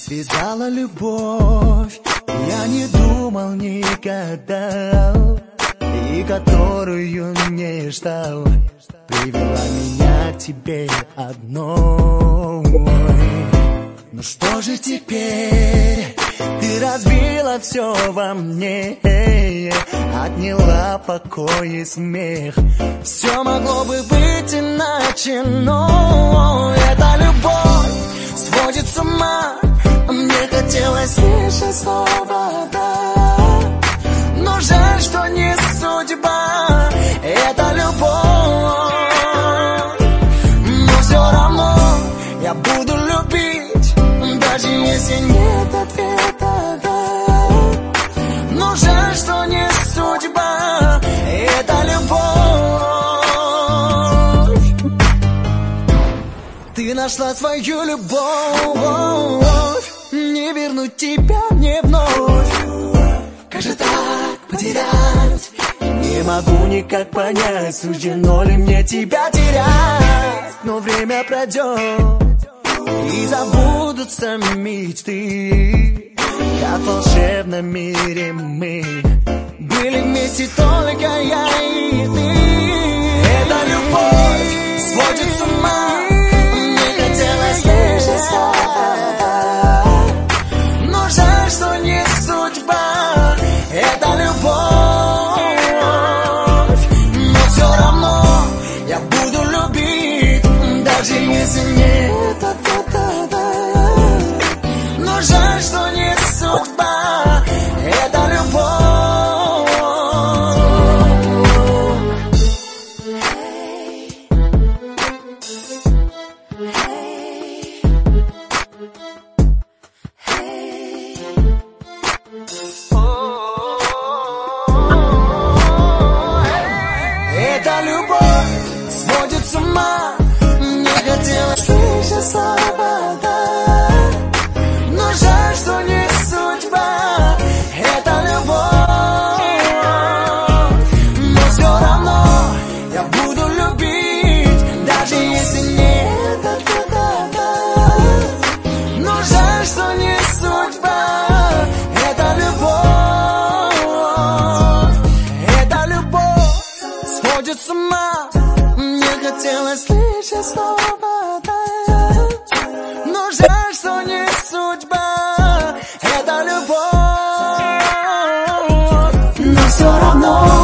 связала любовь, я не думал никогда, и которую не ждал, привела меня к тебе одной. Ну что же теперь? Ты разбила все во мне, отняла покой и смех. Все могло бы быть иначе, но эта любовь сводит с ума. Мне хотелось слышать слово «да», но жаль, что не судьба. Это любовь, но все равно я буду любить, даже если нет ответа «да». Но жаль, что не судьба. Это любовь. Ты нашла свою любовь, не вернуть тебя мне вновь. Как же так потерять? Не могу никак понять, суждено ли мне тебя терять. Но время пройдет, и забудутся мечты, как в волшебном мире мы были вместе только я и ты. Эта любовь сводит с ума. Мне хотелось слышать слова «да», но жаль, что не судьба. Это любовь, но все равно я буду любить, даже если нет ответа «да». Но жаль, что не судьба. Это любовь. Эта любовь сводит с ума. Мне хотелось слышать слова «да», но жаль, что не судьба. Это любовь, но все равно я буду любить, даже если нет ответа «да». Но жаль, что не судьба. Это любовь, это любовь сводит с ума. Мне хотелось слышать слова «да», но жаль, что не судьба. Это любовь, но все равно